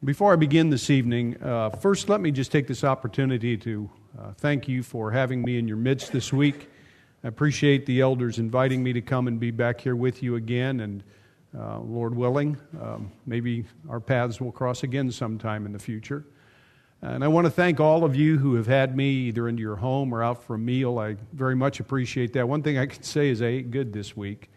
Before I begin this evening, first let me just take this opportunity to thank you for having me in your midst this week. I appreciate the elders inviting me to come and be back here with you again, and Lord willing, maybe our paths will cross again sometime in the future. And I want to thank all of you who have had me either into your home or out for a meal. I very much appreciate that. One thing I can say is I ate good this week.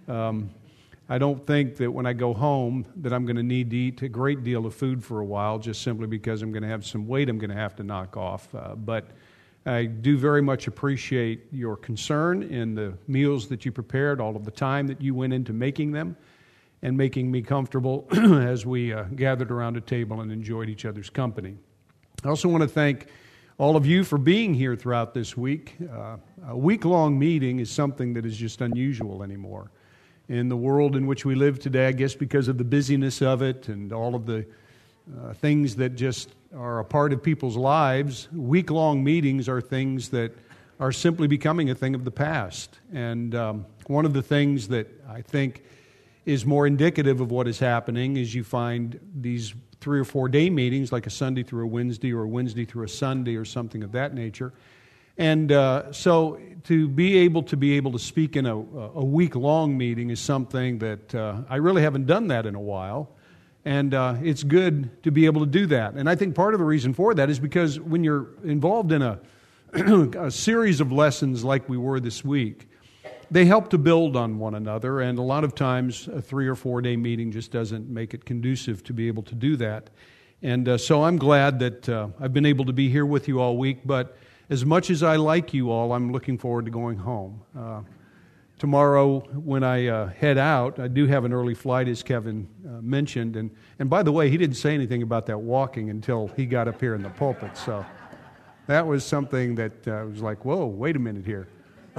I don't think that when I go home that I'm going to need to eat a great deal of food for a while, just simply because I'm going to have some weight I'm going to have to knock off. But I do very much appreciate your concern in the meals that you prepared, all of the time that you went into making them, and making me comfortable as we gathered around a table and enjoyed each other's company. I also want to thank all of you for being here throughout this week. A week-long meeting is something that is just unusual anymore. In the world in which we live today, I guess because of the busyness of it and all of the things that just are a part of people's lives, week-long meetings are things that are simply becoming a thing of the past. And one of the things that I think is more indicative of what is happening is you find these 3 or 4 day meetings, like a Sunday through a Wednesday or a Wednesday through a Sunday or something of that nature. And so to be able to speak in a week-long meeting is something that I really haven't done that in a while. And it's good to be able to do that. And I think part of the reason for that is because when you're involved in a series of lessons like we were this week, they help to build on one another. And a lot of times a 3 or 4 day meeting just doesn't make it conducive to be able to do that. And so I'm glad that I've been able to be here with you all week. But as much as I like you all, I'm looking forward to going home. Tomorrow, when I head out, I do have an early flight, as Kevin mentioned. And by the way, he didn't say anything about that walking until he got up here in the pulpit. So that was something that was like, whoa, wait a minute here.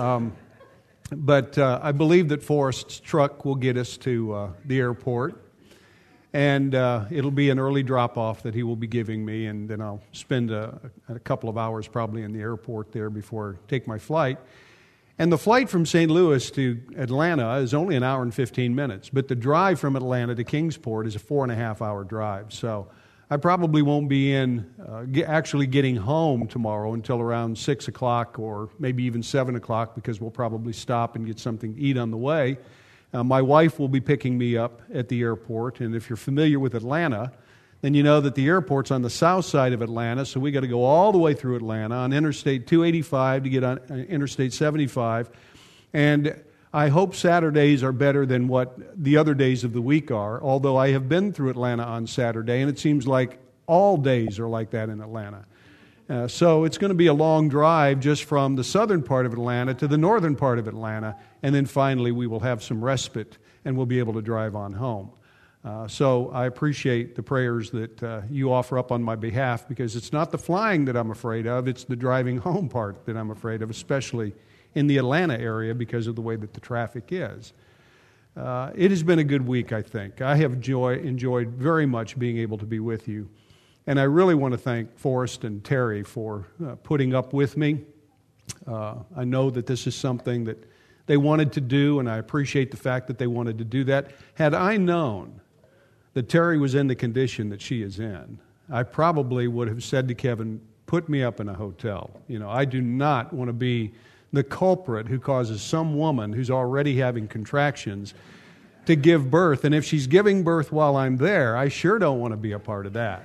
But I believe that Forrest's truck will get us to the airport. And it'll be an early drop-off that he will be giving me, and then I'll spend a couple of hours probably in the airport there before I take my flight. And the flight from St. Louis to Atlanta is only an hour and 15 minutes, but the drive from Atlanta to Kingsport is a 4.5-hour drive. So I probably won't be actually getting home tomorrow until around 6 o'clock or maybe even 7 o'clock, because we'll probably stop and get something to eat on the way. My wife will be picking me up at the airport, and if you're familiar with Atlanta, then you know that the airport's on the south side of Atlanta, so we got to go all the way through Atlanta on Interstate 285 to get on Interstate 75, and I hope Saturdays are better than what the other days of the week are, although I have been through Atlanta on Saturday, and it seems like all days are like that in Atlanta. So it's going to be a long drive just from the southern part of Atlanta to the northern part of Atlanta, and then finally we will have some respite and we'll be able to drive on home. So I appreciate the prayers that you offer up on my behalf, because it's not the flying that I'm afraid of, it's the driving home part that I'm afraid of, especially in the Atlanta area because of the way that the traffic is. It has been a good week, I think. I have enjoyed very much being able to be with you. And I really want to thank Forrest and Terry for putting up with me. I know that this is something that they wanted to do, and I appreciate the fact that they wanted to do that. Had I known that Terry was in the condition that she is in, I probably would have said to Kevin, put me up in a hotel. You know, I do not want to be the culprit who causes some woman who's already having contractions to give birth. And if she's giving birth while I'm there, I sure don't want to be a part of that.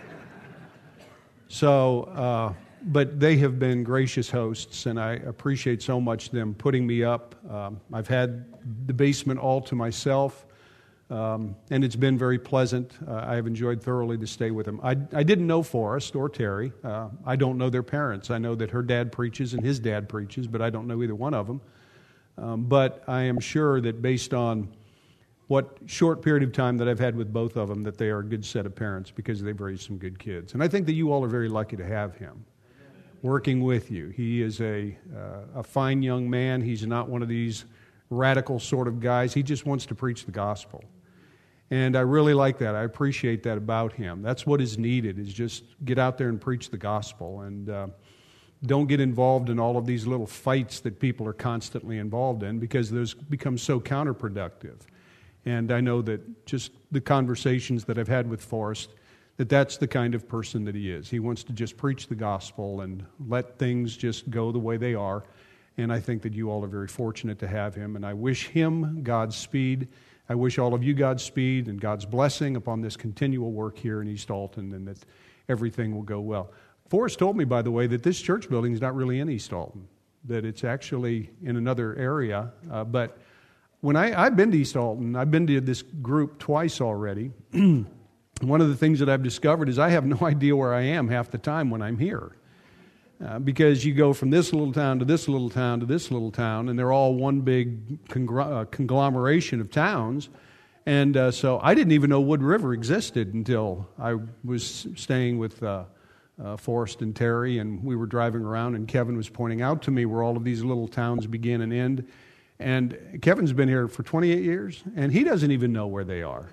So, but they have been gracious hosts, and I appreciate so much them putting me up. I've had the basement all to myself, and it's been very pleasant. I have enjoyed thoroughly to stay with them. I didn't know Forrest or Terry. I don't know their parents. I know that her dad preaches and his dad preaches, but I don't know either one of them. But I am sure that based on what short period of time that I've had with both of them, that they are a good set of parents, because they've raised some good kids. And I think that you all are very lucky to have him working with you. He is a fine young man. He's not one of these radical sort of guys. He just wants to preach the gospel. And I really like that. I appreciate that about him. That's what is needed, is just get out there and preach the gospel. And don't get involved in all of these little fights that people are constantly involved in, because those become so counterproductive. And I know that just the conversations that I've had with Forrest, that's the kind of person that he is. He wants to just preach the gospel and let things just go the way they are. And I think that you all are very fortunate to have him. And I wish him Godspeed. I wish all of you Godspeed and God's blessing upon this continual work here in East Alton, and that everything will go well. Forrest told me, by the way, that this church building is not really in East Alton, that it's actually in another area. But when I've been to East Alton, I've been to this group twice already. One of the things that I've discovered is I have no idea where I am half the time when I'm here. Because you go from this little town to this little town to this little town, and they're all one big conglomeration of towns. And so I didn't even know Wood River existed until I was staying with Forrest and Terry, and we were driving around, and Kevin was pointing out to me where all of these little towns begin and end. And Kevin's been here for 28 years, and he doesn't even know where they are.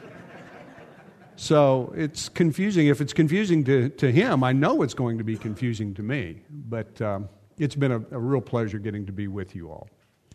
So it's confusing. If it's confusing to him, I know it's going to be confusing to me. But it's been a real pleasure getting to be with you all.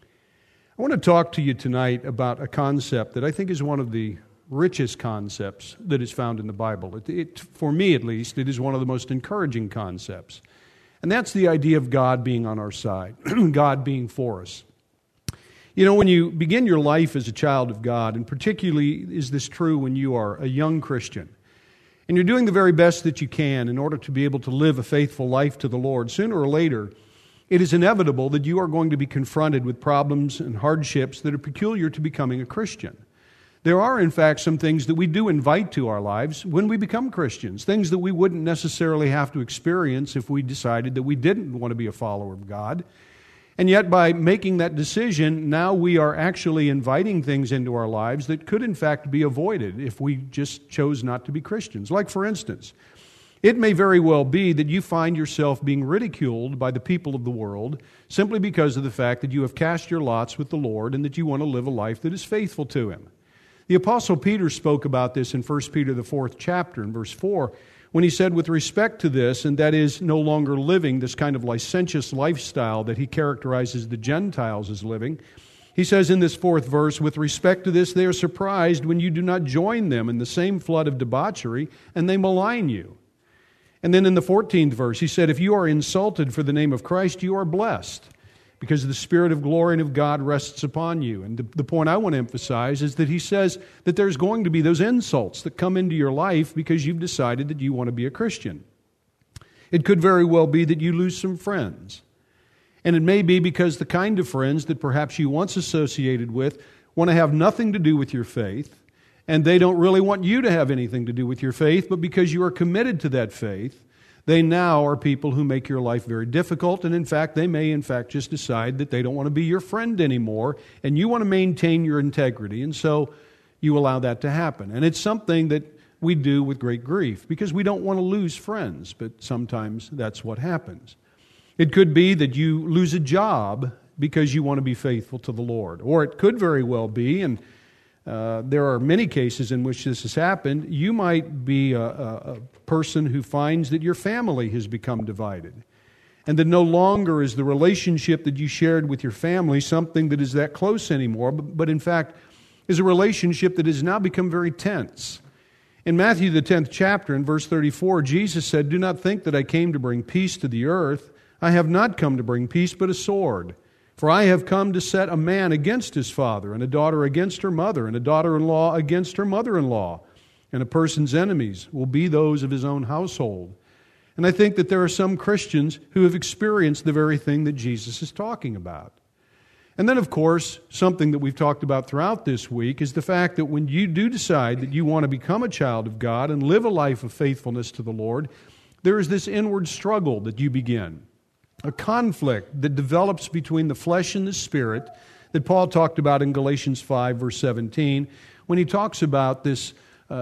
I want to talk to you tonight about a concept that I think is one of the richest concepts that is found in the Bible. For me, at least, it is one of the most encouraging concepts. And that's the idea of God being on our side, God being for us. You know, when you begin your life as a child of God, and particularly is this true when you are a young Christian, and you're doing the very best that you can in order to be able to live a faithful life to the Lord, sooner or later, it is inevitable that you are going to be confronted with problems and hardships that are peculiar to becoming a Christian. There are, in fact, some things that we do invite to our lives when we become Christians, things that we wouldn't necessarily have to experience if we decided that we didn't want to be a follower of God. And yet, by making that decision, now we are actually inviting things into our lives that could, in fact, be avoided if we just chose not to be Christians. Like, for instance, it may very well be that you find yourself being ridiculed by the people of the world simply because of the fact that you have cast your lots with the Lord and that you want to live a life that is faithful to Him. The Apostle Peter spoke about this in 1 Peter, the 4th chapter, in verse 4, when he said, with respect to this, and that is no longer living this kind of licentious lifestyle that he characterizes the Gentiles as living, he says in this 4th verse, with respect to this, they are surprised when you do not join them in the same flood of debauchery, and they malign you. And then in the 14th verse, he said, if you are insulted for the name of Christ, you are blessed, because the Spirit of glory and of God rests upon you. And the point I want to emphasize is that he says that there's going to be those insults that come into your life because you've decided that you want to be a Christian. It could very well be that you lose some friends. And it may be because the kind of friends that perhaps you once associated with want to have nothing to do with your faith, and they don't really want you to have anything to do with your faith, but because you are committed to that faith, they now are people who make your life very difficult, and in fact, they may just decide that they don't want to be your friend anymore, and you want to maintain your integrity, and so you allow that to happen. And it's something that we do with great grief, because we don't want to lose friends, but sometimes that's what happens. It could be that you lose a job because you want to be faithful to the Lord, or it could very well be, and there are many cases in which this has happened. You might be a person who finds that your family has become divided, and that no longer is the relationship that you shared with your family something that is that close anymore, but in fact is a relationship that has now become very tense. In Matthew, the 10th chapter, in verse 34, Jesus said, do not think that I came to bring peace to the earth. I have not come to bring peace, but a sword. For I have come to set a man against his father, and a daughter against her mother, and a daughter-in-law against her mother-in-law. And a person's enemies will be those of his own household. And I think that there are some Christians who have experienced the very thing that Jesus is talking about. And then, of course, something that we've talked about throughout this week is the fact that when you do decide that you want to become a child of God and live a life of faithfulness to the Lord, there is this inward struggle that you begin. A conflict that develops between the flesh and the spirit that Paul talked about in Galatians 5, verse 17, when he talks about this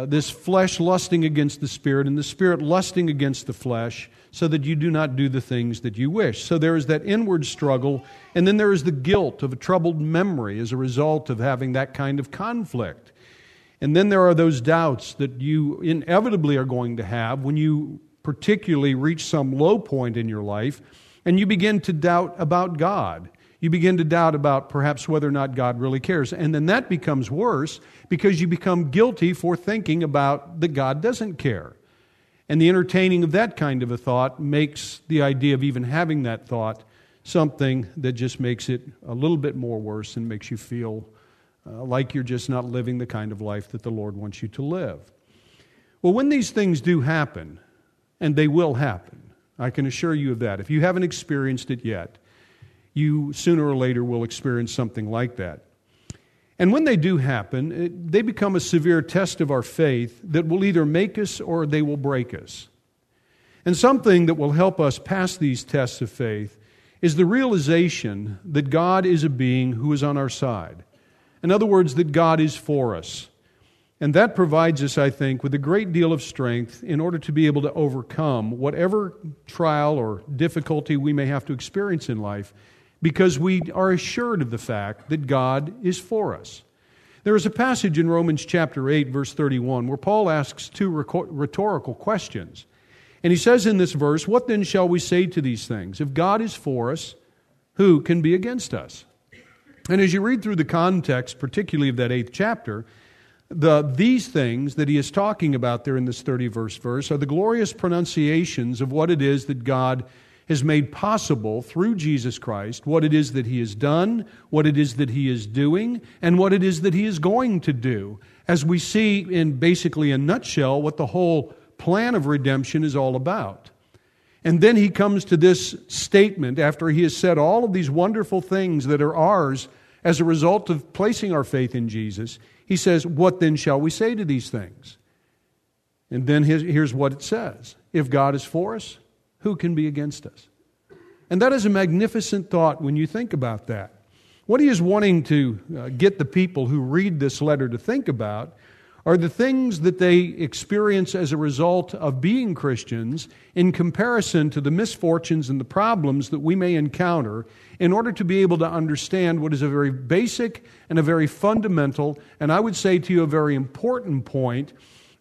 flesh lusting against the spirit and the spirit lusting against the flesh so that you do not do the things that you wish. So there is that inward struggle, and then there is the guilt of a troubled memory as a result of having that kind of conflict. And then there are those doubts that you inevitably are going to have when you particularly reach some low point in your life, and you begin to doubt about God. You begin to doubt about perhaps whether or not God really cares. And then that becomes worse because you become guilty for thinking about that God doesn't care. And the entertaining of that kind of a thought makes the idea of even having that thought something that just makes it a little bit more worse and makes you feel like you're just not living the kind of life that the Lord wants you to live. Well, when these things do happen, and they will happen, I can assure you of that. If you haven't experienced it yet, you sooner or later will experience something like that. And when they do happen, they become a severe test of our faith that will either make us or they will break us. And something that will help us pass these tests of faith is the realization that God is a being who is on our side. In other words, that God is for us. And that provides us, I think, with a great deal of strength in order to be able to overcome whatever trial or difficulty we may have to experience in life, because we are assured of the fact that God is for us. There is a passage in Romans chapter 8, verse 31, where Paul asks two rhetorical questions. And he says in this verse, "What then shall we say to these things? If God is for us, who can be against us?" And as you read through the context, particularly of that 8th chapter, these things that he is talking about there in this 30th verse are the glorious pronunciations of what it is that God has made possible through Jesus Christ, what it is that He has done, what it is that He is doing, and what it is that He is going to do, as we see in basically a nutshell what the whole plan of redemption is all about. And then he comes to this statement after he has said all of these wonderful things that are ours as a result of placing our faith in Jesus. He says, "What then shall we say to these things?" And then here's what it says. If God is for us, who can be against us? And that is a magnificent thought when you think about that. What he is wanting to get the people who read this letter to think about are the things that they experience as a result of being Christians in comparison to the misfortunes and the problems that we may encounter, in order to be able to understand what is a very basic and a very fundamental, and I would say to you a very important point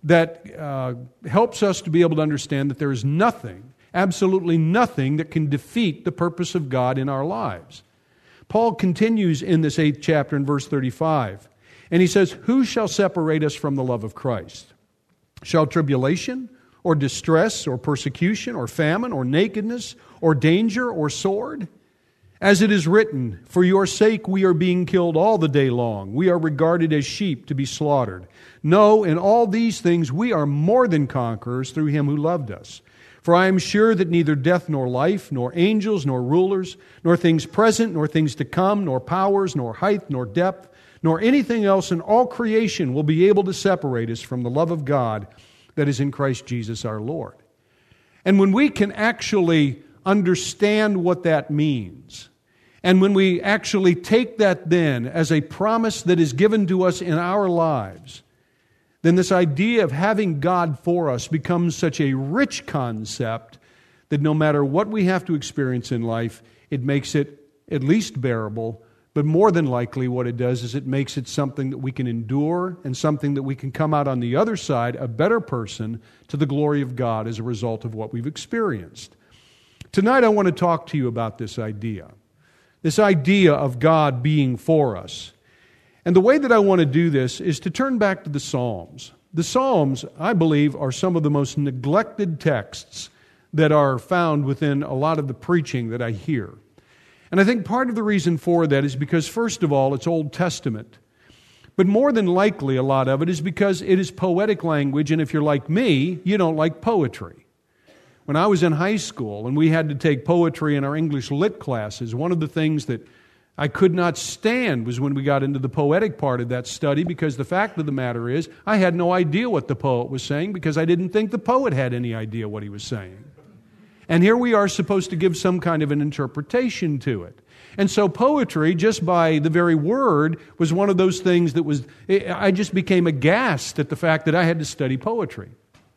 that helps us to be able to understand that there is nothing, absolutely nothing, that can defeat the purpose of God in our lives. Paul continues in this 8th chapter in verse 35, and he says, "Who shall separate us from the love of Christ? Shall tribulation, or distress, or persecution, or famine, or nakedness, or danger, or sword? As it is written, for your sake we are being killed all the day long. We are regarded as sheep to be slaughtered. No, in all these things we are more than conquerors through Him who loved us. For I am sure that neither death nor life, nor angels, nor rulers, nor things present, nor things to come, nor powers, nor height, nor depth, nor anything else in all creation will be able to separate us from the love of God that is in Christ Jesus our Lord." And when we can actually understand what that means, and when we actually take that then as a promise that is given to us in our lives, then this idea of having God for us becomes such a rich concept that no matter what we have to experience in life, it makes it at least bearable. But more than likely what it does is it makes it something that we can endure and something that we can come out on the other side a better person to the glory of God as a result of what we've experienced. Tonight I want to talk to you about this idea of God being for us. And the way that I want to do this is to turn back to the Psalms. The Psalms, I believe, are some of the most neglected texts that are found within a lot of the preaching that I hear. And I think part of the reason for that is because, first of all, it's Old Testament. But more than likely, a lot of it is because it is poetic language, and if you're like me, you don't like poetry. When I was in high school and we had to take poetry in our English lit classes, one of the things that I could not stand was when we got into the poetic part of that study, because the fact of the matter is, I had no idea what the poet was saying because I didn't think the poet had any idea what he was saying. And here we are supposed to give some kind of an interpretation to it. And so poetry, just by the very word, was one of those things that was, I just became aghast at the fact that I had to study poetry.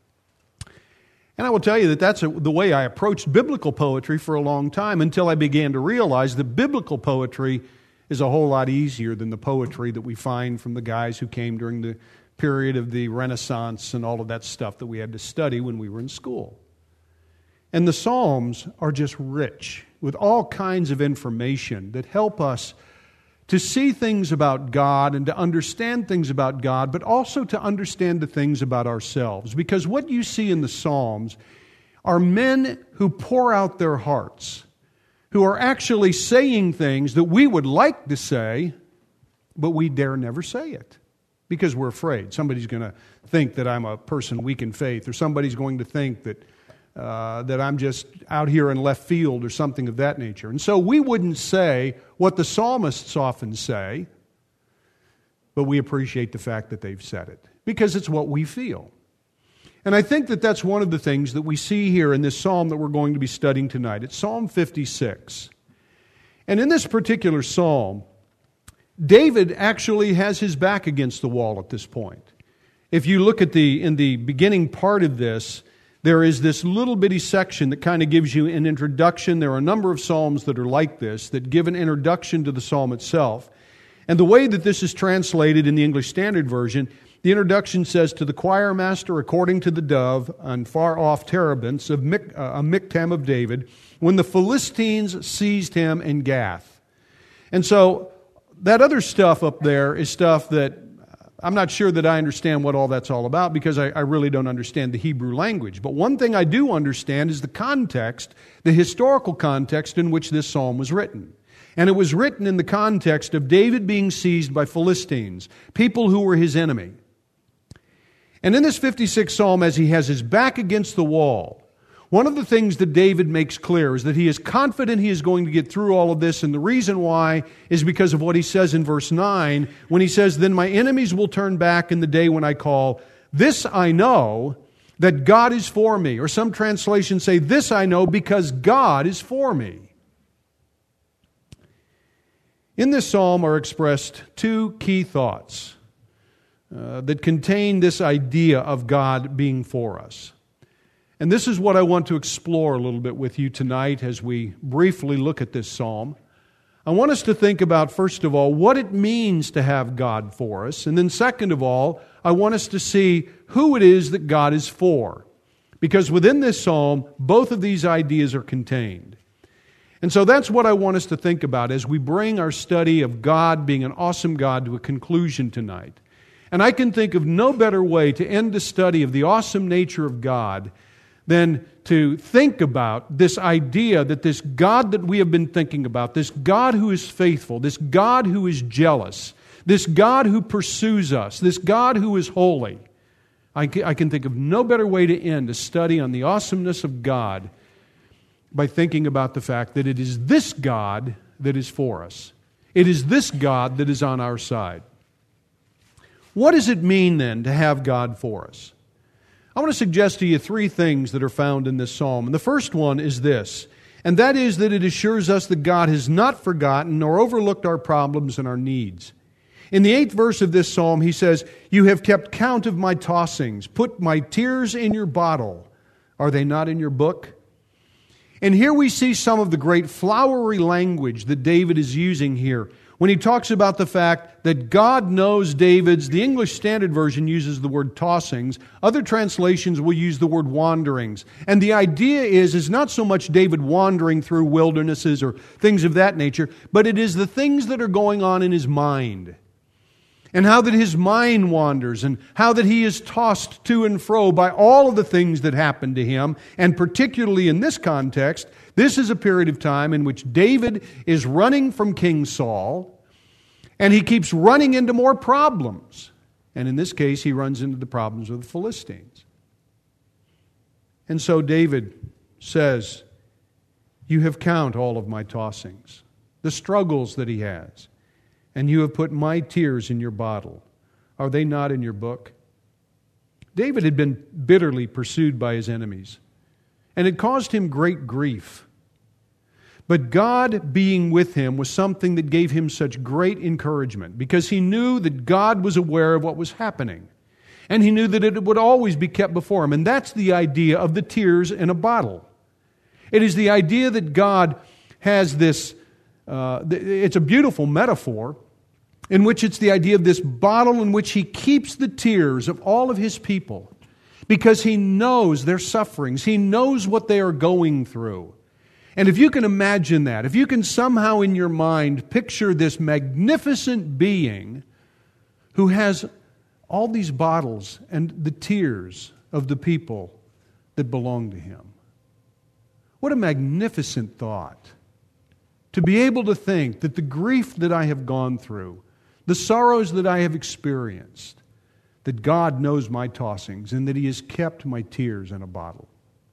And I will tell you that that's the way I approached biblical poetry for a long time, until I began to realize that biblical poetry is a whole lot easier than the poetry that we find from the guys who came during the period of the Renaissance and all of that stuff that we had to study when we were in school. And the Psalms are just rich with all kinds of information that help us to see things about God and to understand things about God, but also to understand the things about ourselves. Because what you see in the Psalms are men who pour out their hearts, who are actually saying things that we would like to say, but we dare never say it because we're afraid. Somebody's going to think that I'm a person weak in faith, or somebody's going to think that I'm just out here in left field or something of that nature. And so we wouldn't say what the psalmists often say, but we appreciate the fact that they've said it because it's what we feel. And I think that that's one of the things that we see here in this psalm that we're going to be studying tonight. It's Psalm 56. And in this particular psalm, David actually has his back against the wall at this point. If you look at in the beginning part of this, there is this little bitty section that kind of gives you an introduction. There are a number of psalms that are like this, that give an introduction to the psalm itself. And the way that this is translated in the English Standard Version, the introduction says, "To the choir master according to the dove on far-off terebinths of a miktam of David, when the Philistines seized him in Gath." And so that other stuff up there is stuff that I'm not sure that I understand what all that's all about because I really don't understand the Hebrew language. But one thing I do understand is the context, the historical context in which this psalm was written. And it was written in the context of David being seized by Philistines, people who were his enemy. And in this 56th psalm, as he has his back against the wall, one of the things that David makes clear is that he is confident he is going to get through all of this, and the reason why is because of what he says in verse 9, when he says, "Then my enemies will turn back in the day when I call. This I know, that God is for me." Or some translations say, "This I know because God is for me." In this psalm are expressed two key thoughts that contain this idea of God being for us. And this is what I want to explore a little bit with you tonight as we briefly look at this psalm. I want us to think about, first of all, what it means to have God for us. And then second of all, I want us to see who it is that God is for. Because within this psalm, both of these ideas are contained. And so that's what I want us to think about as we bring our study of God being an awesome God to a conclusion tonight. And I can think of no better way to end the study of the awesome nature of God than to think about this idea that this God that we have been thinking about, this God who is faithful, this God who is jealous, this God who pursues us, this God who is holy. I can think of no better way to end a study on the awesomeness of God by thinking about the fact that it is this God that is for us. It is this God that is on our side. What does it mean then to have God for us? I want to suggest to you three things that are found in this psalm. And the first one is this, and that is that it assures us that God has not forgotten nor overlooked our problems and our needs. In the 8th verse of this psalm, he says, "You have kept count of my tossings, put my tears in your bottle. Are they not in your book?" And here we see some of the great flowery language that David is using here when he talks about the fact that God knows David's. The English Standard Version uses the word tossings. Other translations will use the word wanderings. And the idea is not so much David wandering through wildernesses or things of that nature, but it is the things that are going on in his mind. And how that his mind wanders, and how that he is tossed to and fro by all of the things that happen to him. And particularly in this context, this is a period of time in which David is running from King Saul, and he keeps running into more problems. And in this case, he runs into the problems of the Philistines. And so David says, "You have count all of my tossings," the struggles that he has. "And you have put my tears in your bottle. Are they not in your book?" David had been bitterly pursued by his enemies, and it caused him great grief. But God being with him was something that gave him such great encouragement, because he knew that God was aware of what was happening, and he knew that it would always be kept before him. And that's the idea of the tears in a bottle. It is the idea that God has this. It's a beautiful metaphor in which it's the idea of this bottle in which he keeps the tears of all of his people because he knows their sufferings. He knows what they are going through. And if you can imagine that, if you can somehow in your mind picture this magnificent being who has all these bottles and the tears of the people that belong to him. What a magnificent thought. To be able to think that the grief that I have gone through, the sorrows that I have experienced, that God knows my tossings and that He has kept my tears in a bottle.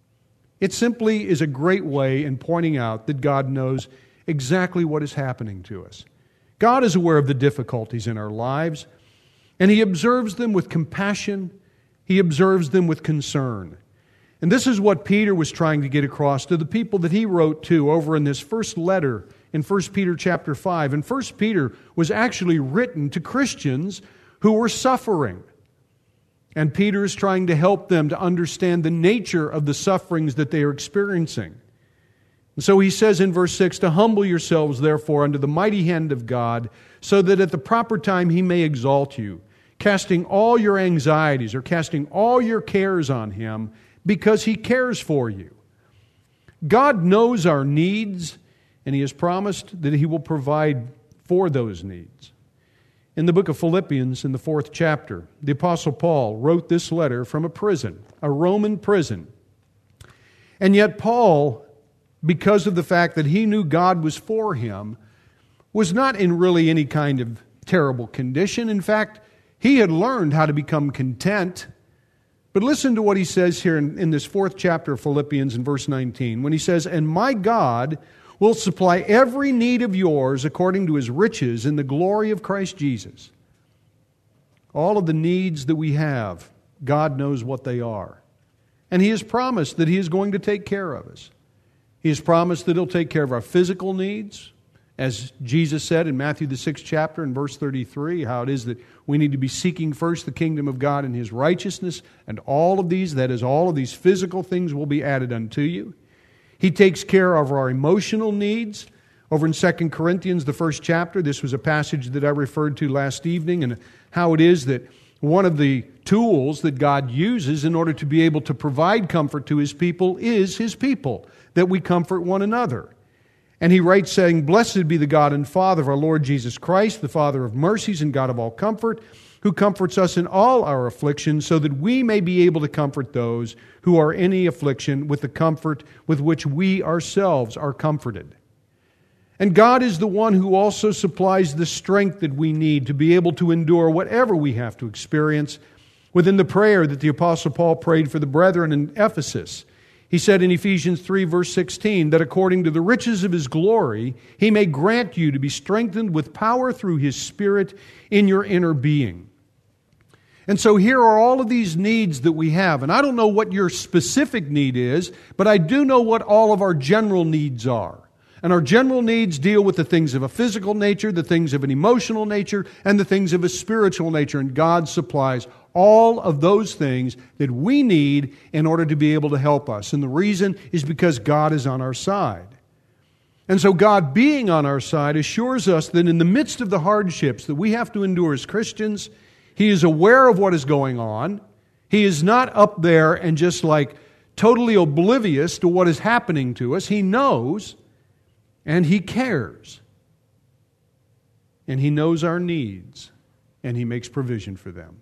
It simply is a great way in pointing out that God knows exactly what is happening to us. God is aware of the difficulties in our lives, and He observes them with compassion. He observes them with concern. And this is what Peter was trying to get across to the people that he wrote to over in this first letter in 1 Peter chapter 5. And 1 Peter was actually written to Christians who were suffering. And Peter is trying to help them to understand the nature of the sufferings that they are experiencing. And so he says in verse 6, "To humble yourselves, therefore, under the mighty hand of God, so that at the proper time He may exalt you, casting all your anxieties or casting all your cares on Him, because He cares for you." God knows our needs, and He has promised that He will provide for those needs. In the book of Philippians, in the 4th chapter, the Apostle Paul wrote this letter from a prison, a Roman prison. And yet Paul, because of the fact that he knew God was for him, was not in really any kind of terrible condition. In fact, he had learned how to become content. But listen to what he says here in this 4th chapter of Philippians in verse 19, when he says, "And my God will supply every need of yours according to His riches in the glory of Christ Jesus." All of the needs that we have, God knows what they are. And He has promised that He is going to take care of us. He has promised that He'll take care of our physical needs, as Jesus said in Matthew the 6th chapter in verse 33, how it is that we need to be seeking first the kingdom of God and His righteousness, and all of these, that is, all of these physical things will be added unto you. He takes care of our emotional needs. Over in 2 Corinthians, the 1st chapter, this was a passage that I referred to last evening, and how it is that one of the tools that God uses in order to be able to provide comfort to His people is His people, that we comfort one another. And he writes saying, "Blessed be the God and Father of our Lord Jesus Christ, the Father of mercies and God of all comfort, who comforts us in all our affliction, so that we may be able to comfort those who are in any affliction with the comfort with which we ourselves are comforted." And God is the one who also supplies the strength that we need to be able to endure whatever we have to experience. Within the prayer that the Apostle Paul prayed for the brethren in Ephesus, he said in Ephesians 3 verse 16, that according to the riches of His glory, He may grant you to be strengthened with power through His Spirit in your inner being. And so here are all of these needs that we have. And I don't know what your specific need is, but I do know what all of our general needs are. And our general needs deal with the things of a physical nature, the things of an emotional nature, and the things of a spiritual nature. And God supplies all of those things that we need in order to be able to help us. And the reason is because God is on our side. And so God being on our side assures us that in the midst of the hardships that we have to endure as Christians, He is aware of what is going on. He is not up there and just like totally oblivious to what is happening to us. He knows and He cares. And He knows our needs and He makes provision for them.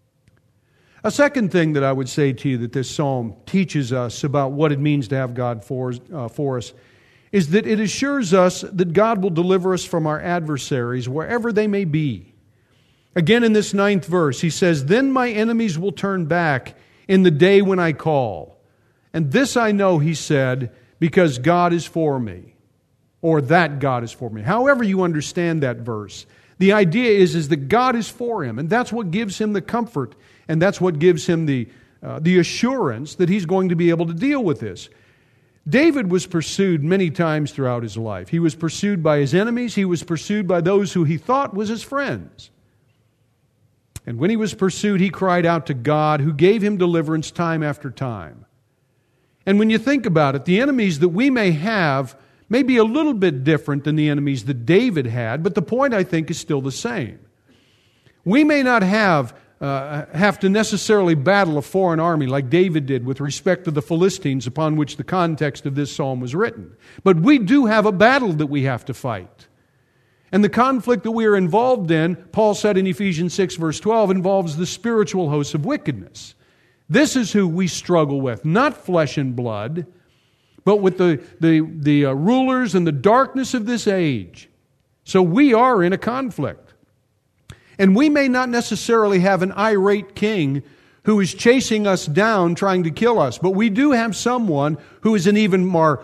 A second thing that I would say to you that this psalm teaches us about what it means to have God for us is that it assures us that God will deliver us from our adversaries wherever they may be. Again, in this 9th verse, he says, "Then my enemies will turn back in the day when I call. And this I know," he said, "because God is for me," or that God is for me. However you understand that verse, the idea is that God is for him, and that's what gives him the comfort, and that's what gives him the assurance that he's going to be able to deal with this. David was pursued many times throughout his life. He was pursued by his enemies. He was pursued by those who he thought was his friends. And when he was pursued, he cried out to God, who gave him deliverance time after time. And when you think about it, the enemies that we may have may be a little bit different than the enemies that David had, but the point, I think, is still the same. We may not have have to necessarily battle a foreign army like David did with respect to the Philistines upon which the context of this psalm was written. But we do have a battle that we have to fight. And the conflict that we are involved in, Paul said in Ephesians 6 verse 12, involves the spiritual hosts of wickedness. This is who we struggle with, not flesh and blood, but with the rulers and the darkness of this age. So we are in a conflict. And we may not necessarily have an irate king who is chasing us down, trying to kill us, but we do have someone who is an even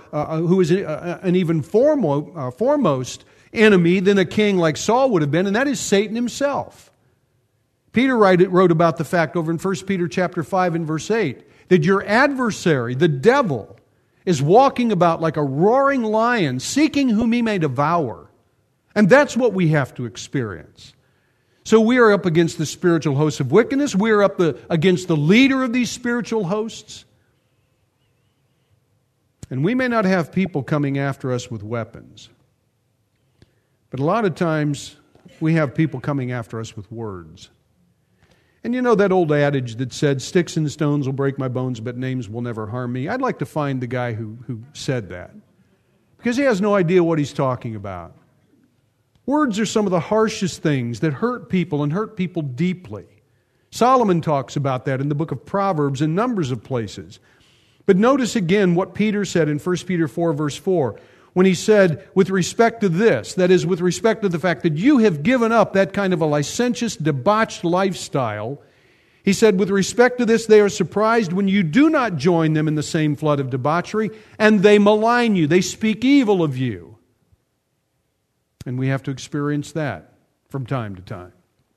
foremost enemy than a king like Saul would have been, and that is Satan himself. Peter wrote about the fact over in 1 Peter chapter 5 and verse 8 that your adversary, the devil, is walking about like a roaring lion, seeking whom he may devour. And that's what we have to experience. So we are up against the spiritual hosts of wickedness. We are up against the leader of these spiritual hosts. And we may not have people coming after us with weapons. But a lot of times we have people coming after us with words. And you know that old adage that said, sticks and stones will break my bones, but names will never harm me? I'd like to find the guy who said that. Because he has no idea what he's talking about. Words are some of the harshest things that hurt people and hurt people deeply. Solomon talks about that in the book of Proverbs in numbers of places. But notice again what Peter said in 1 Peter 4 verse 4 when he said, with respect to this, that is, with respect to the fact that you have given up that kind of a licentious, debauched lifestyle, he said, with respect to this, they are surprised when you do not join them in the same flood of debauchery, and they malign you, they speak evil of you. And we have to experience that from time to time.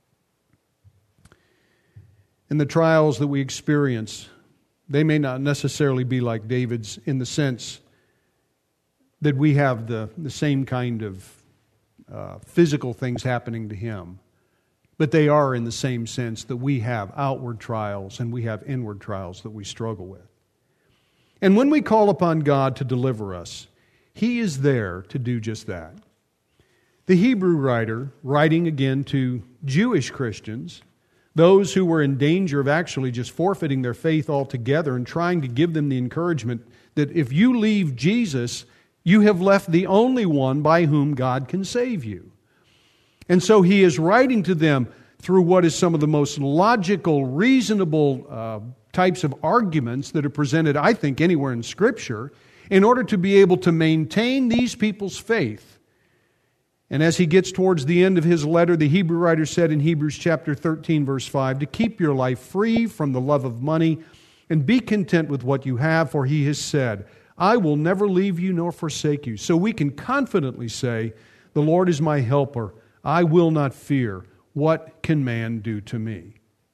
And the trials that we experience, they may not necessarily be like David's in the sense that we have the same kind of physical things happening to him. But they are in the same sense that we have outward trials and we have inward trials that we struggle with. And when we call upon God to deliver us, He is there to do just that. The Hebrew writer, writing again to Jewish Christians, those who were in danger of actually just forfeiting their faith altogether and trying to give them the encouragement that if you leave Jesus, you have left the only one by whom God can save you. And so he is writing to them through what is some of the most logical, reasonable types of arguments that are presented, I think, anywhere in Scripture, in order to be able to maintain these people's faith. And as he gets towards the end of his letter, the Hebrew writer said in Hebrews chapter 13, verse 5, to keep your life free from the love of money and be content with what you have, for he has said, I will never leave you nor forsake you. So we can confidently say, the Lord is my helper. I will not fear. What can man do to me?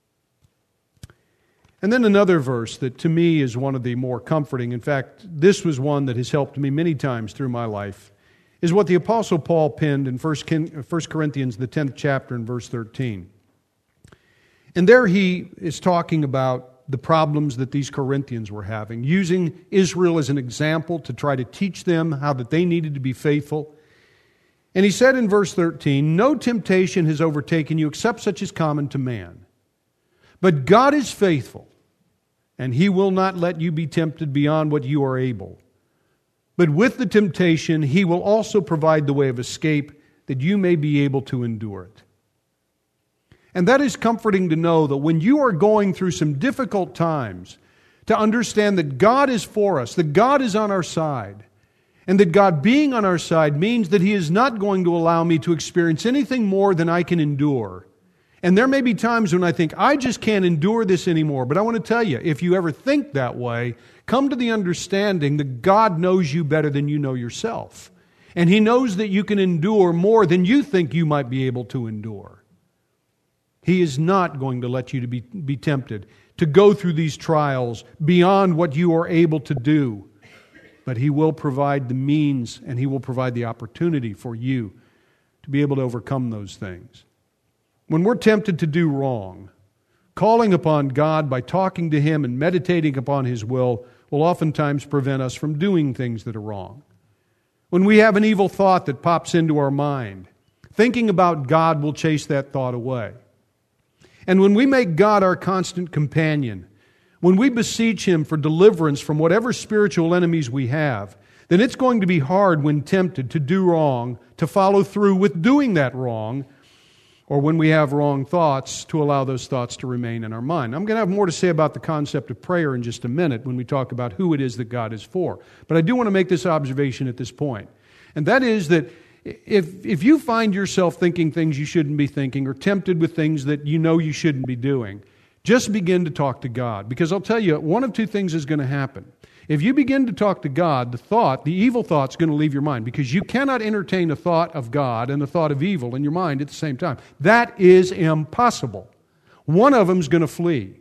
And then another verse that to me is one of the more comforting. In fact, this was one that has helped me many times through my life, is what the Apostle Paul penned in 1 Corinthians, the 10th chapter, and verse 13. And there he is talking about the problems that these Corinthians were having, using Israel as an example to try to teach them how that they needed to be faithful. And he said in verse 13, no temptation has overtaken you except such as common to man. But God is faithful, and He will not let you be tempted beyond what you are able. But with the temptation, He will also provide the way of escape that you may be able to endure it. And that is comforting to know that when you are going through some difficult times, to understand that God is for us, that God is on our side, and that God being on our side means that He is not going to allow me to experience anything more than I can endure. And there may be times when I think, I just can't endure this anymore. But I want to tell you, if you ever think that way, come to the understanding that God knows you better than you know yourself. And He knows that you can endure more than you think you might be able to endure. He is not going to let you to be tempted to go through these trials beyond what you are able to do. But He will provide the means and He will provide the opportunity for you to be able to overcome those things. When we're tempted to do wrong, calling upon God by talking to Him and meditating upon His will oftentimes prevent us from doing things that are wrong. When we have an evil thought that pops into our mind, thinking about God will chase that thought away. And when we make God our constant companion, when we beseech Him for deliverance from whatever spiritual enemies we have, then it's going to be hard when tempted to do wrong, to follow through with doing that wrong, or when we have wrong thoughts, to allow those thoughts to remain in our mind. I'm going to have more to say about the concept of prayer in just a minute when we talk about who it is that God is for. But I do want to make this observation at this point. And that is that if you find yourself thinking things you shouldn't be thinking or tempted with things that you know you shouldn't be doing, just begin to talk to God. Because I'll tell you, one of two things is going to happen. If you begin to talk to God, the evil thought's going to leave your mind, because you cannot entertain a thought of God and a thought of evil in your mind at the same time. That is impossible. One of them's going to flee.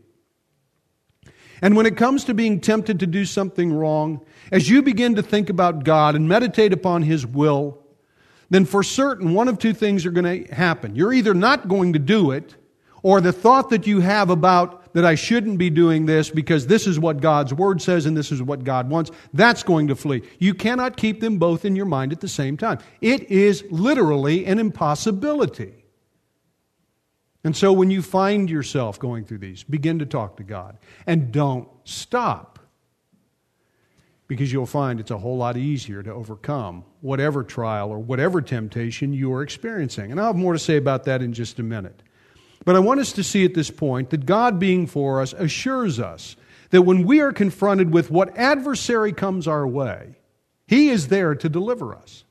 And when it comes to being tempted to do something wrong, as you begin to think about God and meditate upon His will, then for certain one of two things are going to happen. You're either not going to do it, or the thought that you have about that I shouldn't be doing this because this is what God's Word says and this is what God wants, that's going to flee. You cannot keep them both in your mind at the same time. It is literally an impossibility. And so when you find yourself going through these, begin to talk to God. And don't stop. Because you'll find it's a whole lot easier to overcome whatever trial or whatever temptation you are experiencing. And I'll have more to say about that in just a minute. But I want us to see at this point that God being for us assures us that when we are confronted with what adversary comes our way, He is there to deliver us.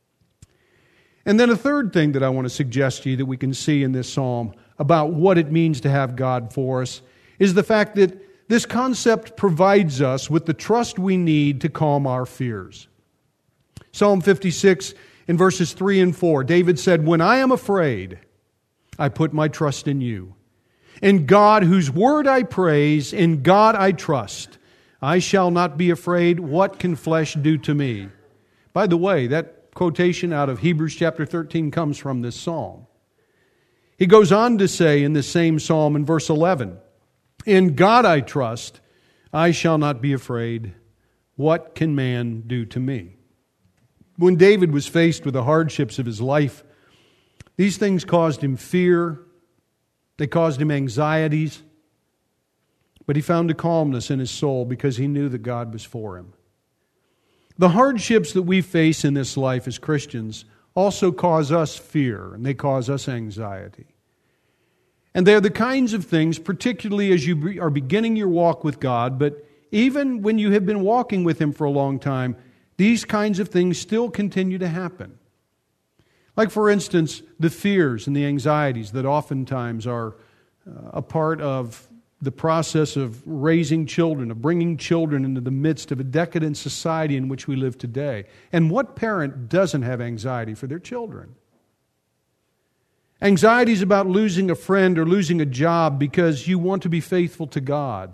And then a third thing that I want to suggest to you that we can see in this psalm about what it means to have God for us is the fact that this concept provides us with the trust we need to calm our fears. Psalm 56 in verses 3 and 4, David said, "When I am afraid, I put my trust in You. In God, whose word I praise, in God I trust. I shall not be afraid. What can flesh do to me?" By the way, that quotation out of Hebrews chapter 13 comes from this psalm. He goes on to say in this same psalm in verse 11, "In God I trust. I shall not be afraid. What can man do to me?" When David was faced with the hardships of his life, these things caused him fear. They caused him anxieties. But he found a calmness in his soul because he knew that God was for him. The hardships that we face in this life as Christians also cause us fear, and they cause us anxiety. And they're the kinds of things, particularly as you are beginning your walk with God, but even when you have been walking with Him for a long time, these kinds of things still continue to happen. Like, for instance, the fears and the anxieties that oftentimes are a part of the process of raising children, of bringing children into the midst of a decadent society in which we live today. And what parent doesn't have anxiety for their children? Anxieties about losing a friend or losing a job because you want to be faithful to God.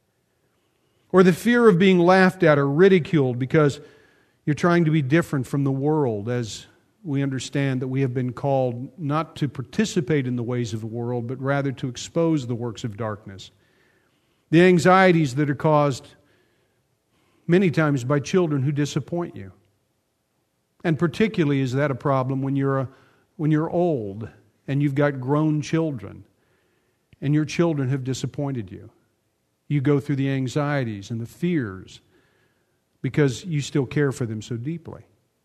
Or the fear of being laughed at or ridiculed because you're trying to be different from the world, as we understand that we have been called not to participate in the ways of the world, but rather to expose the works of darkness. The anxieties that are caused many times by children who disappoint you. And particularly is that a problem when you're old and you've got grown children and your children have disappointed you. You go through the anxieties and the fears because you still care for them so deeply.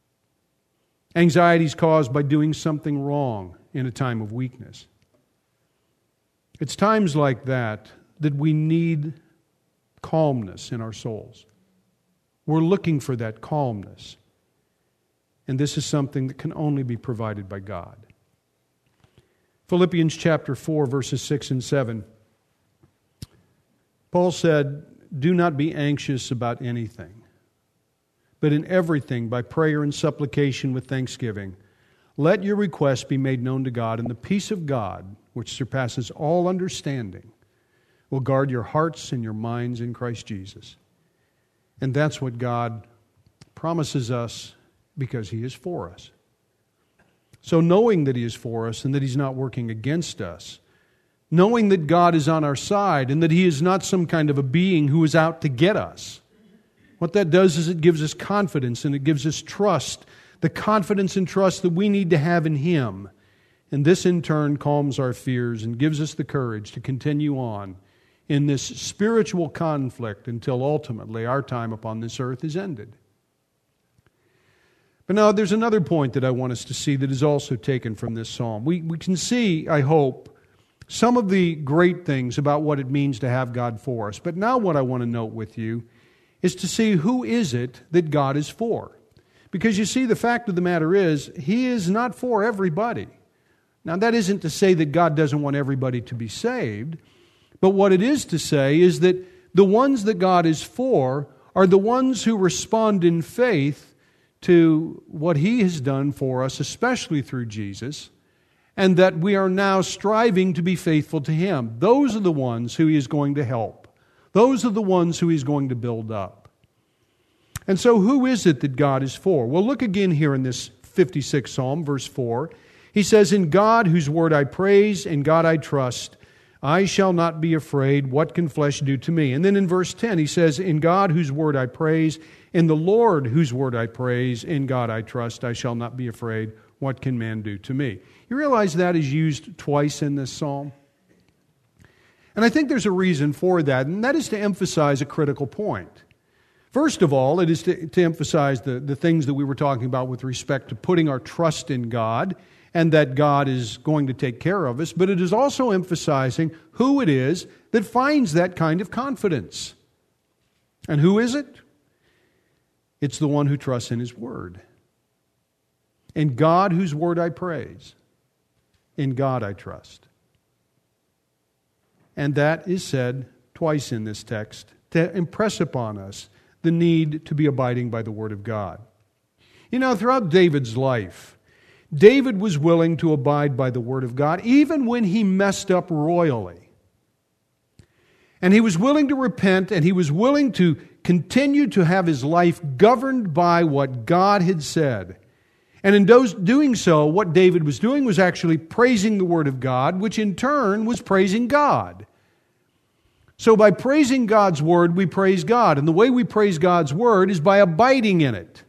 Anxieties caused by doing something wrong in a time of weakness. It's times like that we need calmness in our souls. We're looking for that calmness. And this is something that can only be provided by God. Philippians chapter 4, verses 6 and 7. Paul said, "Do not be anxious about anything, but in everything, by prayer and supplication with thanksgiving, let your requests be made known to God, and the peace of God, which surpasses all understanding, will guard your hearts and your minds in Christ Jesus." And that's what God promises us because He is for us. So knowing that He is for us and that He's not working against us, knowing that God is on our side and that He is not some kind of a being who is out to get us, what that does is it gives us confidence and it gives us trust, the confidence and trust that we need to have in Him. And this in turn calms our fears and gives us the courage to continue on in this spiritual conflict until ultimately our time upon this earth is ended. But now there's another point that I want us to see that is also taken from this psalm. We can see, I hope, some of the great things about what it means to have God for us. But now what I want to note with you is to see who is it that God is for. Because you see, the fact of the matter is, He is not for everybody. Now that isn't to say that God doesn't want everybody to be saved, but what it is to say is that the ones that God is for are the ones who respond in faith to what He has done for us, especially through Jesus, and that we are now striving to be faithful to Him. Those are the ones who He is going to help. Those are the ones who He's going to build up. And so who is it that God is for? Well, look again here in this 56th Psalm, verse 4. He says, "In God whose word I praise, in God I trust, I shall not be afraid. What can flesh do to me?" And then in verse 10 he says, "In God whose word I praise, in the Lord whose word I praise, in God I trust, I shall not be afraid. What can man do to me?" You realize that is used twice in this psalm? And I think there's a reason for that, and that is to emphasize a critical point. First of all, it is to emphasize the things that we were talking about with respect to putting our trust in God and that God is going to take care of us, but it is also emphasizing who it is that finds that kind of confidence. And who is it? It's the one who trusts in His Word. In God whose word I praise, in God I trust. And that is said twice in this text to impress upon us the need to be abiding by the Word of God. You know, throughout David's life, David was willing to abide by the Word of God even when he messed up royally. And he was willing to repent, and he was willing to continue to have his life governed by what God had said. And in doing so, what David was doing was actually praising the Word of God, which in turn was praising God. So by praising God's Word, we praise God. And the way we praise God's Word is by abiding in it.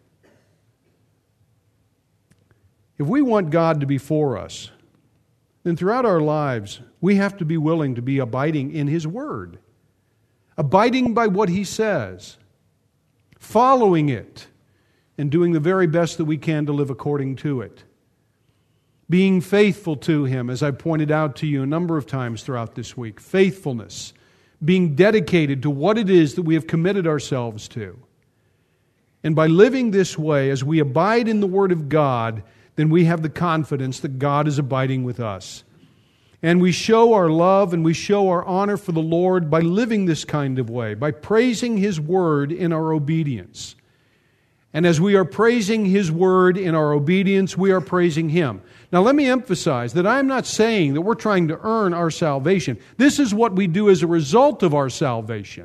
If we want God to be for us, then throughout our lives, we have to be willing to be abiding in His Word. Abiding by what He says. Following it. And doing the very best that we can to live according to it. Being faithful to Him, as I pointed out to you a number of times throughout this week. Faithfulness. Being dedicated to what it is that we have committed ourselves to. And by living this way, as we abide in the Word of God, then we have the confidence that God is abiding with us. And we show our love and we show our honor for the Lord by living this kind of way, by praising His Word in our obedience. And as we are praising His Word in our obedience, we are praising Him. Now let me emphasize that I'm not saying that we're trying to earn our salvation. This is what we do as a result of our salvation.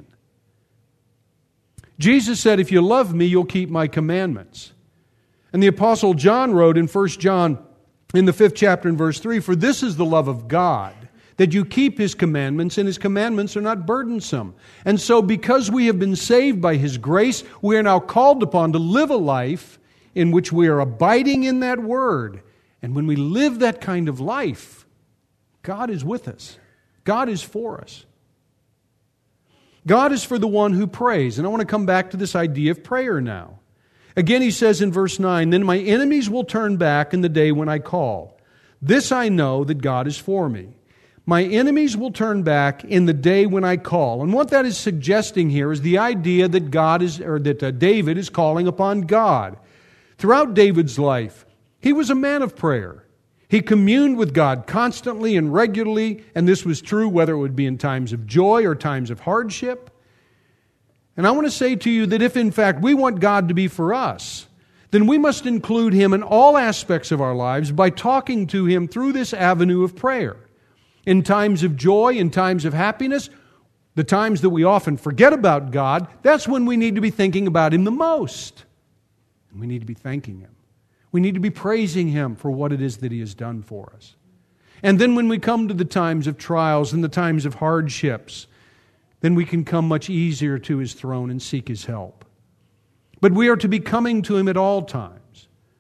Jesus said, "If you love me, you'll keep my commandments." And the Apostle John wrote in 1 John, in the 5th chapter and verse 3, "For this is the love of God, that you keep His commandments, and His commandments are not burdensome." And so because we have been saved by His grace, we are now called upon to live a life in which we are abiding in that Word. And when we live that kind of life, God is with us. God is for us. God is for the one who prays. And I want to come back to this idea of prayer now. Again, he says in verse 9, "Then my enemies will turn back in the day when I call. This I know, that God is for me. My enemies will turn back in the day when I call." And what that is suggesting here is the idea that David is calling upon God. Throughout David's life, he was a man of prayer. He communed with God constantly and regularly, and this was true whether it would be in times of joy or times of hardship. And I want to say to you that if in fact we want God to be for us, then we must include Him in all aspects of our lives by talking to Him through this avenue of prayer. In times of joy, in times of happiness, the times that we often forget about God, that's when we need to be thinking about Him the most. And we need to be thanking Him. We need to be praising Him for what it is that He has done for us. And then when we come to the times of trials and the times of hardships, then we can come much easier to His throne and seek His help. But we are to be coming to Him at all times.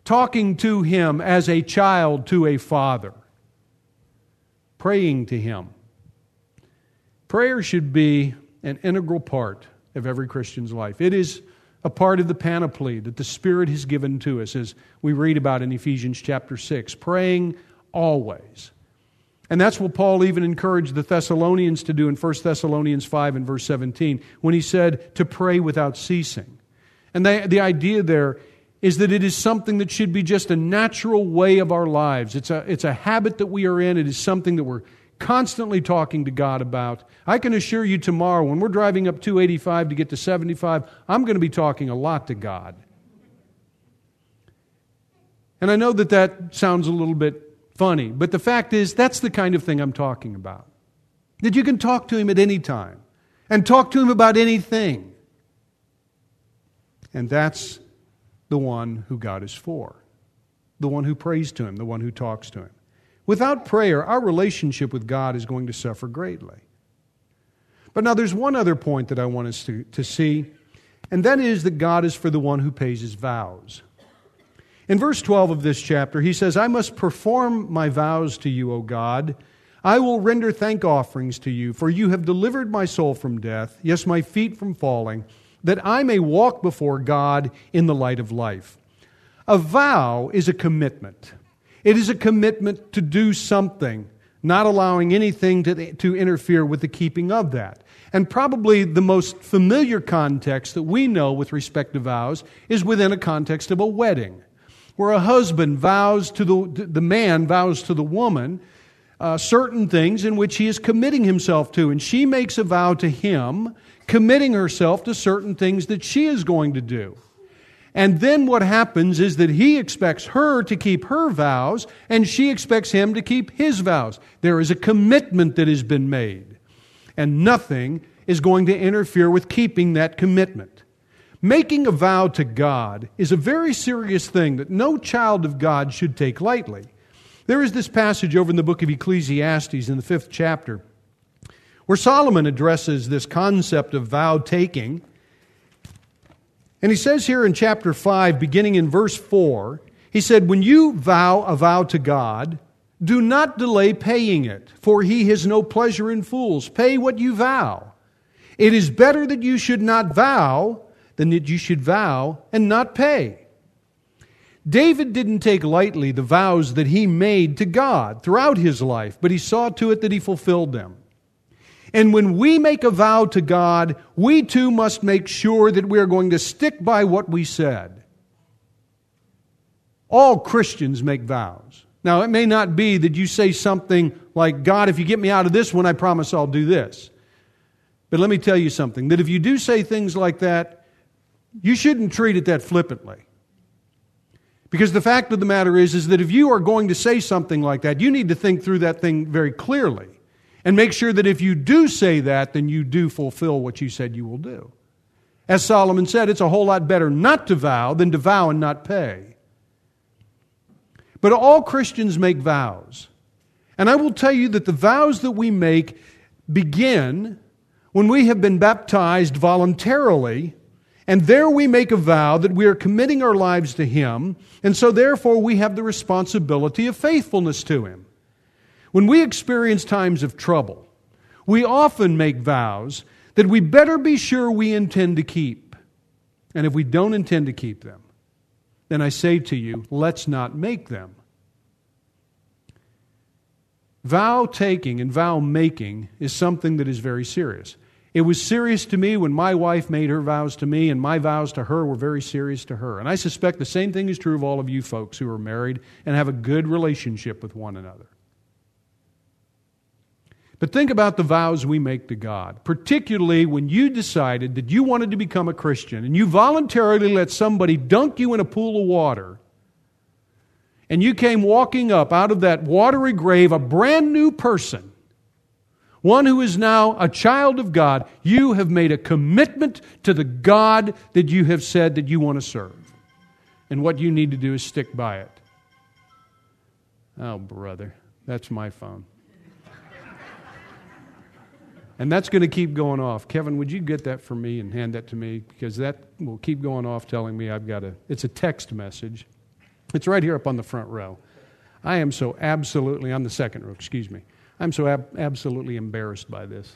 talking to Him as a child to a father, praying to Him. Prayer should be an integral part of every Christian's life. It is a part of the panoply that the Spirit has given to us, as we read about in Ephesians chapter 6, praying always. And that's what Paul even encouraged the Thessalonians to do in 1 Thessalonians 5 and verse 17, when he said to pray without ceasing. And the idea there is that it is something that should be just a natural way of our lives. It's a habit that we are in. It is something that we're constantly talking to God about. I can assure you tomorrow, when we're driving up 285 to get to 75, I'm going to be talking a lot to God. And I know that sounds a little bit funny, but the fact is, that's the kind of thing I'm talking about. That you can talk to Him at any time and talk to Him about anything. And that's the one who God is for. The one who prays to Him, the one who talks to Him. Without prayer, our relationship with God is going to suffer greatly. But now there's one other point that I want us to see, and that is that God is for the one who pays his vows. In verse 12 of this chapter, he says, I must perform my vows to you, O God. I will render thank offerings to you, for you have delivered my soul from death, yes, my feet from falling, that I may walk before God in the light of life. A vow is a commitment. It is a commitment to do something, not allowing anything to interfere with the keeping of that. And probably the most familiar context that we know with respect to vows is within a context of a wedding, where a husband vows to the man vows to the woman certain things in which he is committing himself to. And she makes a vow to him, committing herself to certain things that she is going to do. And then what happens is that he expects her to keep her vows, and she expects him to keep his vows. There is a commitment that has been made, and nothing is going to interfere with keeping that commitment. Making a vow to God is a very serious thing that no child of God should take lightly. There is this passage over in the book of Ecclesiastes in the 5th chapter where Solomon addresses this concept of vow taking. And he says here in chapter 5, beginning in verse 4, he said, when you vow a vow to God, do not delay paying it, for He has no pleasure in fools. Pay what you vow. It is better that you should not vow than that you should vow and not pay. David didn't take lightly the vows that he made to God throughout his life, but he saw to it that he fulfilled them. And when we make a vow to God, we too must make sure that we are going to stick by what we said. All Christians make vows. Now, it may not be that you say something like, God, if you get me out of this one, I promise I'll do this. But let me tell you something, that if you do say things like that, you shouldn't treat it that flippantly. Because the fact of the matter is that if you are going to say something like that, you need to think through that thing very clearly. And make sure that if you do say that, then you do fulfill what you said you will do. As Solomon said, it's a whole lot better not to vow than to vow and not pay. But all Christians make vows. And I will tell you that the vows that we make begin when we have been baptized voluntarily, and there we make a vow that we are committing our lives to Him, and so therefore we have the responsibility of faithfulness to Him. When we experience times of trouble, we often make vows that we better be sure we intend to keep. And if we don't intend to keep them, then I say to you, let's not make them. Vow taking and vow making is something that is very serious. It was serious to me when my wife made her vows to me, and my vows to her were very serious to her. And I suspect the same thing is true of all of you folks who are married and have a good relationship with one another. But think about the vows we make to God, particularly when you decided that you wanted to become a Christian and you voluntarily let somebody dunk you in a pool of water, and you came walking up out of that watery grave a brand new person, one who is now a child of God. You have made a commitment to the God that you have said that you want to serve. And what you need to do is stick by it. Oh, brother, that's my phone. And that's going to keep going off. Kevin, would you get that for me and hand that to me? Because that will keep going off telling me it's a text message. It's right here up on the front row. I'm the second row, excuse me. I'm so absolutely embarrassed by this.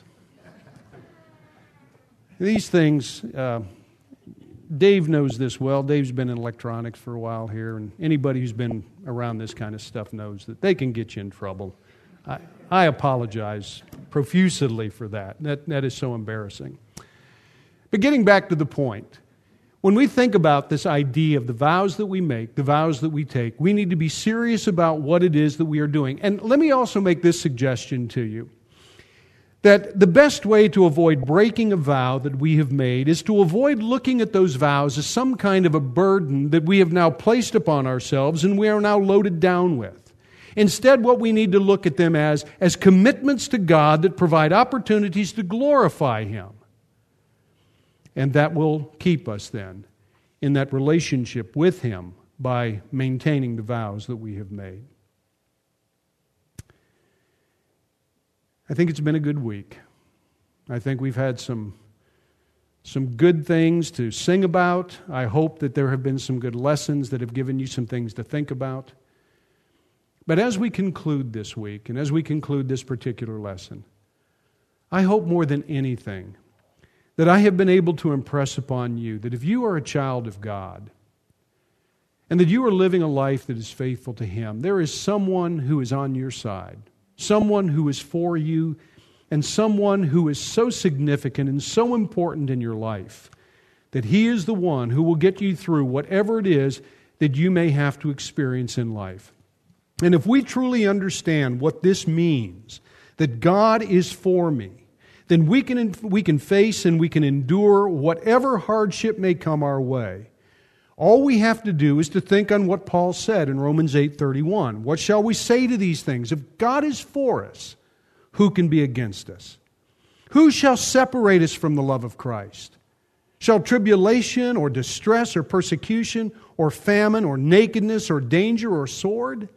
These things, Dave knows this well. Dave's been in electronics for a while here, and anybody who's been around this kind of stuff knows that they can get you in trouble. I apologize profusely for that. That is so embarrassing. But getting back to the point, when we think about this idea of the vows that we make, the vows that we take, we need to be serious about what it is that we are doing. And let me also make this suggestion to you, that the best way to avoid breaking a vow that we have made is to avoid looking at those vows as some kind of a burden that we have now placed upon ourselves and we are now loaded down with. Instead, what we need to look at them as commitments to God that provide opportunities to glorify Him. And that will keep us then in that relationship with Him by maintaining the vows that we have made. I think it's been a good week. I think we've had some good things to sing about. I hope that there have been some good lessons that have given you some things to think about. But as we conclude this week, and as we conclude this particular lesson, I hope more than anything that I have been able to impress upon you that if you are a child of God, and that you are living a life that is faithful to Him, there is someone who is on your side, someone who is for you, and someone who is so significant and so important in your life that He is the one who will get you through whatever it is that you may have to experience in life. And if we truly understand what this means, that God is for me, then we can face and we can endure whatever hardship may come our way. All we have to do is to think on what Paul said in Romans 8:31. What shall we say to these things? If God is for us, who can be against us? Who shall separate us from the love of Christ? Shall tribulation or distress or persecution or famine or nakedness or danger or sword?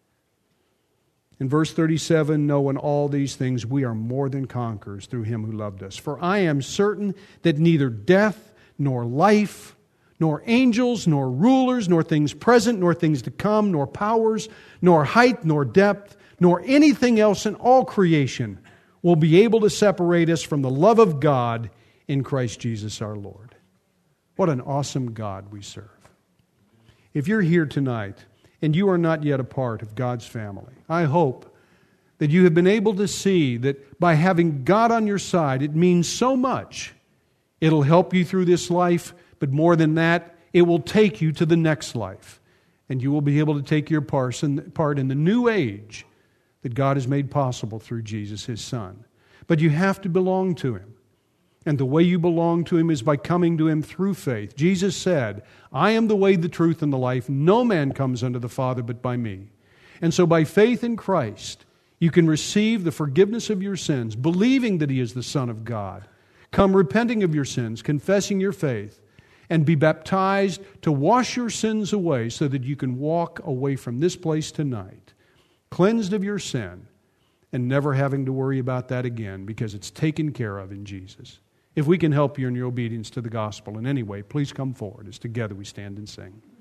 In verse 37, no, in all these things we are more than conquerors through Him who loved us. For I am certain that neither death, nor life, nor angels, nor rulers, nor things present, nor things to come, nor powers, nor height, nor depth, nor anything else in all creation will be able to separate us from the love of God in Christ Jesus our Lord. What an awesome God we serve. If you're here tonight and you are not yet a part of God's family, I hope that you have been able to see that by having God on your side, it means so much. It'll help you through this life, but more than that, it will take you to the next life. And you will be able to take your part in the new age that God has made possible through Jesus, His Son. But you have to belong to Him. And the way you belong to Him is by coming to Him through faith. Jesus said, I am the way, the truth, and the life. No man comes unto the Father but by me. And so by faith in Christ, you can receive the forgiveness of your sins, believing that He is the Son of God. Come repenting of your sins, confessing your faith, and be baptized to wash your sins away so that you can walk away from this place tonight, cleansed of your sin, and never having to worry about that again because it's taken care of in Jesus. If we can help you in your obedience to the gospel in any way, please come forward as together we stand and sing.